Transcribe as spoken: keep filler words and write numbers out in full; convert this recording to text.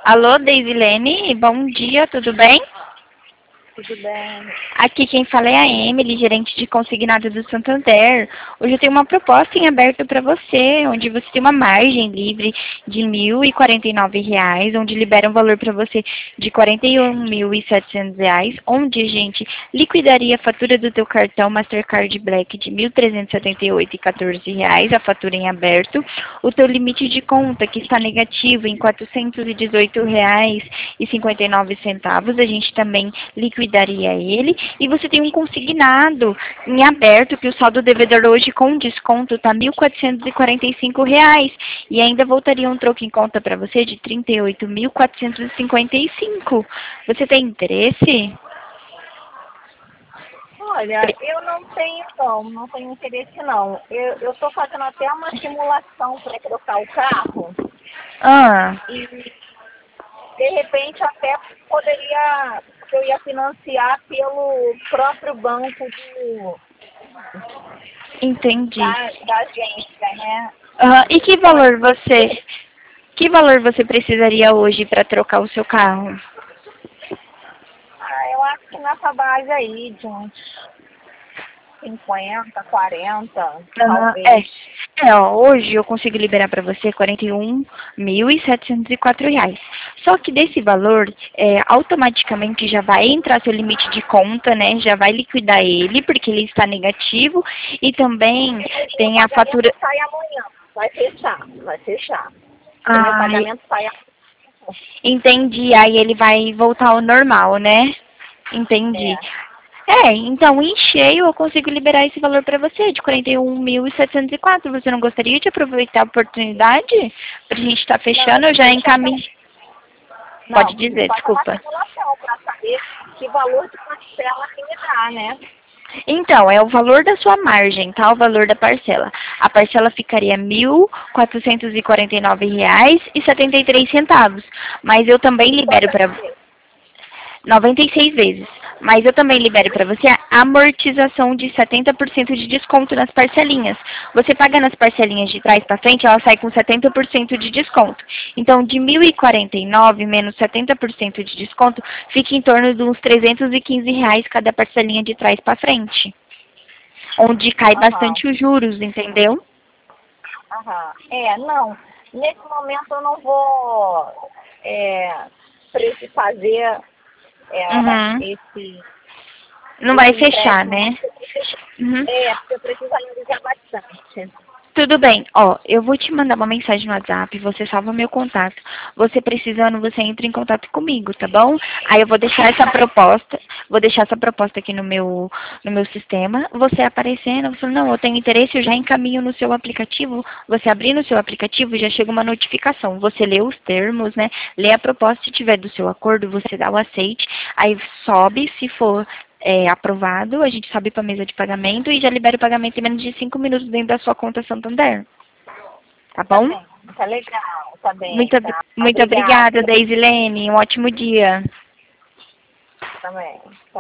Alô, Deisilene, bom dia, tudo bem? Tudo bem? Aqui quem fala é a Emily, gerente de consignado do Santander. Hoje eu tenho uma proposta em aberto para você, onde você tem uma margem livre de mil e quarenta e nove reais, onde libera um valor para você de quarenta e um mil e setecentos reais, onde a gente liquidaria a fatura do teu cartão Mastercard Black de mil trezentos e setenta e oito reais e quatorze reais, a fatura em aberto, o teu limite de conta que está negativo em quatrocentos e dezoito reais e cinquenta e nove centavos, a gente também liquidaria daria ele, e você tem um consignado em aberto, que o saldo devedor hoje com desconto está mil quatrocentos e quarenta e cinco reais, e ainda voltaria um troco em conta para você de trinta e oito mil quatrocentos e cinquenta e cinco. Você tem interesse? Olha, eu não tenho não, não tenho interesse não. Eu estou fazendo até uma simulação para trocar o carro Ah, e de repente até poderia, eu ia financiar pelo próprio banco do, entendi. da, da agência, né? Ah, e que Então, valor você, que valor você precisaria hoje para trocar o seu carro? ah, eu acho que nessa base aí de uns cinquenta, quarenta, Aham, é. talvez. É, ó, hoje eu consigo liberar para você quarenta e um mil e setecentos e quatro reais. Só que desse valor, é, automaticamente já vai entrar seu limite de conta, né? Já vai liquidar ele, porque ele está negativo. E também Meu tem a pagamento fatura. sai amanhã. Vai fechar, vai fechar. Porque meu Ai, pagamento sai amanhã. entendi. Aí ele vai voltar ao normal, né? Entendi. É. É, então em cheio eu consigo liberar esse valor para você, de quarenta e um mil e setecentos e quatro. Você não gostaria de aproveitar a oportunidade? Pra gente estar Não, fechando, eu já deixa eu encaminho. fazer. Pode Não, dizer, faça uma desculpa. simulação para saber que valor de parcela que me dá, né? Então, é o valor da sua margem, tá? O valor da parcela. A parcela ficaria mil quatrocentos e quarenta e nove reais e setenta e três centavos. Mas eu também Em libero quantas para vezes? noventa e seis vezes. Mas eu também libero para você a amortização de setenta por cento de desconto nas parcelinhas. Você paga nas parcelinhas de trás para frente, ela sai com setenta por cento de desconto. Então, de mil e quarenta e nove menos setenta por cento de desconto, fica em torno de uns trezentos e quinze reais cada parcelinha de trás para frente. Onde cai Aham, bastante os juros, entendeu? aham. É, não. Nesse momento eu não vou é, preci- fazer é, Uhum. esse, Não vai esse fechar, empréstimo, não. né? Porque eu preciso, Uhum. é, porque eu preciso analisar bastante. Tudo bem, ó, eu vou te mandar uma mensagem no WhatsApp, você salva meu contato. Você precisando, você entra em contato comigo, tá bom? Aí eu vou deixar essa proposta, vou deixar essa proposta aqui no meu, no meu sistema. Você aparecendo, você fala, não, eu tenho interesse, eu já encaminho no seu aplicativo. Você abrir no seu aplicativo, já chega uma notificação. Você lê os termos, né? Lê a proposta, se tiver do seu acordo, você dá o aceite. Aí sobe, se for é, aprovado, a gente sobe para a mesa de pagamento e já libera o pagamento em menos de cinco minutos dentro da sua conta Santander. Tá Tá bom? bem, tá legal, tá bem, Muito, ob- tá. muito Obrigada obrigada, Deisilene. Um ótimo dia. também.